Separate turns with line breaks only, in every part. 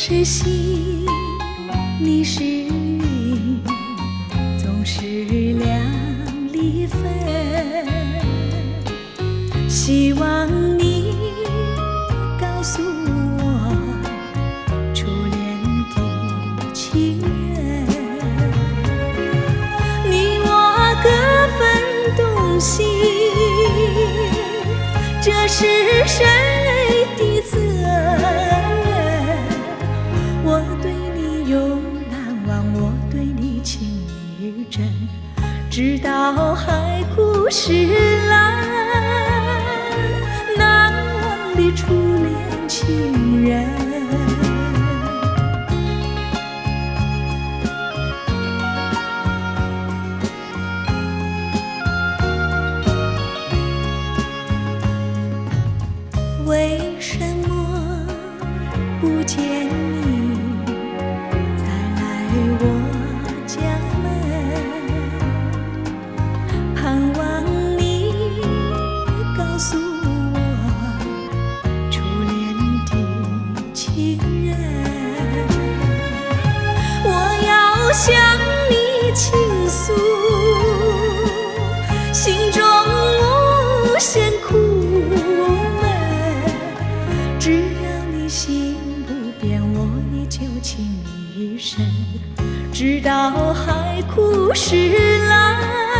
是星，你是云，总是两离分。希望你告诉我，初恋的情人，你我各分东西，这是谁的责任？我对你永难忘，我对你情意真，直到海枯石烂，难忘的初恋情人。为什么不见你再来我家门？盼望你告诉我初恋的情人。我要向你倾诉心中无限苦闷，只要你心不变，我依旧情你一生，直到海枯石烂，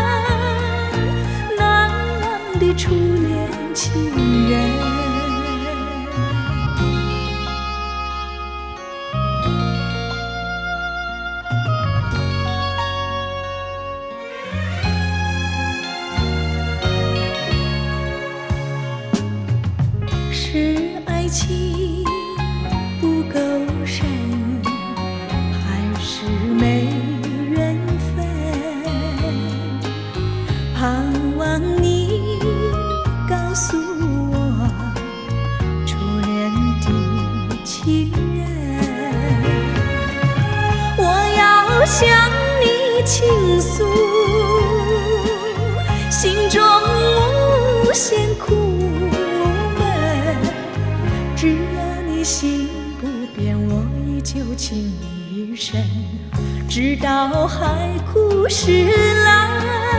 难忘的初恋情人。是爱情不够深，还是没缘分？盼望你告诉我初恋的情人。我要向你倾诉心中无限苦，只要你心不变，我依旧情你一生，直到海枯石烂。